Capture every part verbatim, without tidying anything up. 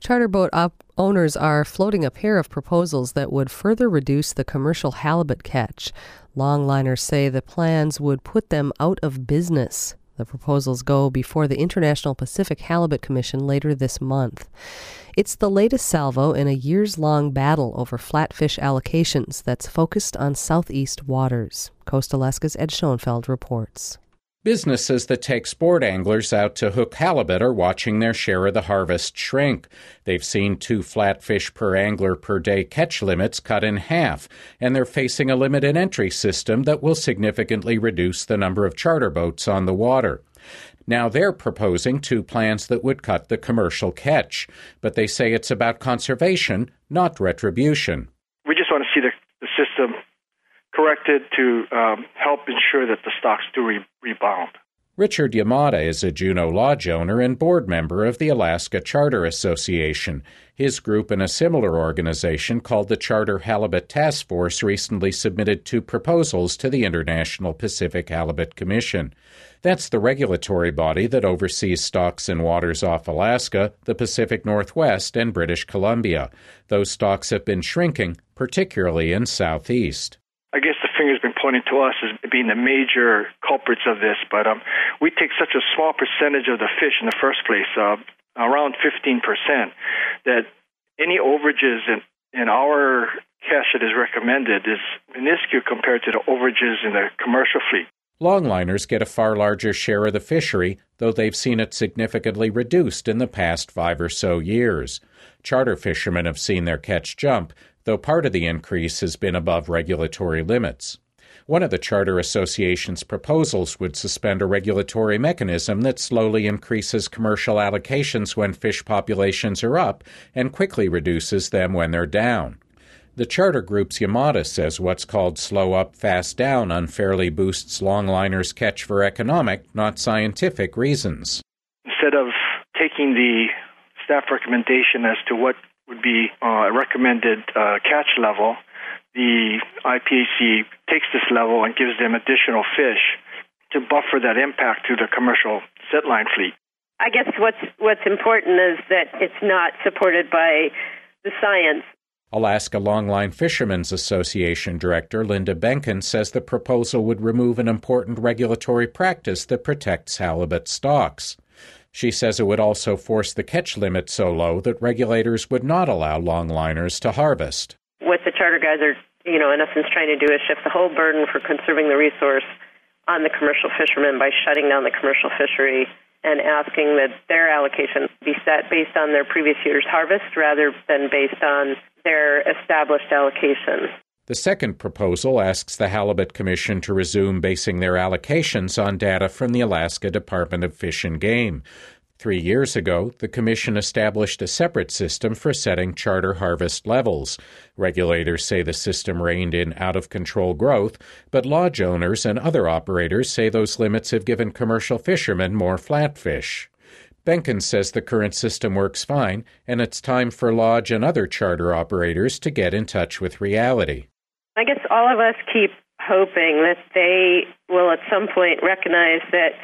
Charter boat op- owners are floating a pair of proposals that would further reduce the commercial halibut catch. Longliners say the plans would put them out of business. The proposals go before the International Pacific Halibut Commission later this month. It's the latest salvo in a years-long battle over flatfish allocations that's focused on southeast waters. Coast Alaska's Ed Schoenfeld reports. Businesses that take sport anglers out to hook halibut are watching their share of the harvest shrink. They've seen two flatfish per angler per day catch limits cut in half, and they're facing a limited entry system that will significantly reduce the number of charter boats on the water. Now they're proposing two plans that would cut the commercial catch, but they say it's about conservation, not retribution. We just want to see the, the system corrected to um, help ensure that the stocks do re- rebound. Richard Yamada is a Juneau Lodge owner and board member of the Alaska Charter Association. His group and a similar organization called the Charter Halibut Task Force recently submitted two proposals to the International Pacific Halibut Commission. That's the regulatory body that oversees stocks in waters off Alaska, the Pacific Northwest, and British Columbia. Those stocks have been shrinking, particularly in Southeast. I guess the finger's been pointing to us as being the major culprits of this, but um, we take such a small percentage of the fish in the first place, uh, around fifteen percent, that any overages in, in our catch that is recommended is minuscule compared to the overages in the commercial fleet. Longliners get a far larger share of the fishery, though they've seen it significantly reduced in the past five or so years. Charter fishermen have seen their catch jump, though part of the increase has been above regulatory limits. One of the Charter Association's proposals would suspend a regulatory mechanism that slowly increases commercial allocations when fish populations are up and quickly reduces them when they're down. The Charter Group's Yamada says what's called slow up, fast down unfairly boosts longliners' catch for economic, not scientific reasons. Instead of taking the staff recommendation as to what would be uh, a recommended uh, catch level, the I P A C takes this level and gives them additional fish to buffer that impact to the commercial setline fleet. I guess what's what's important is that it's not supported by the science. Alaska Longline Fishermen's Association Director Linda Benkin says the proposal would remove an important regulatory practice that protects halibut stocks. She says it would also force the catch limit so low that regulators would not allow longliners to harvest. What the charter guys are, you know, in essence trying to do is shift the whole burden for conserving the resource on the commercial fishermen by shutting down the commercial fishery and asking that their allocation be set based on their previous year's harvest rather than based on their established allocation. The second proposal asks the Halibut Commission to resume basing their allocations on data from the Alaska Department of Fish and Game. Three years ago, the Commission established a separate system for setting charter harvest levels. Regulators say the system reined in out-of-control growth, but lodge owners and other operators say those limits have given commercial fishermen more flatfish. Benkin says the current system works fine, and it's time for lodge and other charter operators to get in touch with reality. I guess all of us keep hoping that they will at some point recognize that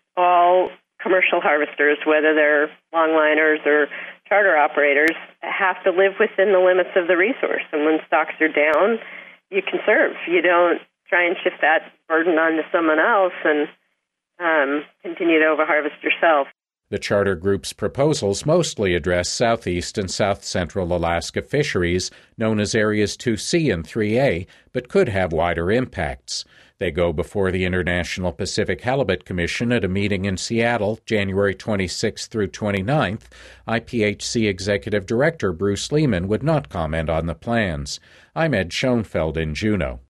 all commercial harvesters, whether they're longliners or charter operators, have to live within the limits of the resource. And when stocks are down, you conserve. You don't try and shift that burden onto someone else and um, continue to overharvest yourself. The Charter Group's proposals mostly address southeast and south-central Alaska fisheries, known as Areas two C and three A, but could have wider impacts. They go before the International Pacific Halibut Commission at a meeting in Seattle, January twenty-sixth through twenty-ninth. I P H C Executive Director Bruce Lehman would not comment on the plans. I'm Ed Schoenfeld in Juneau.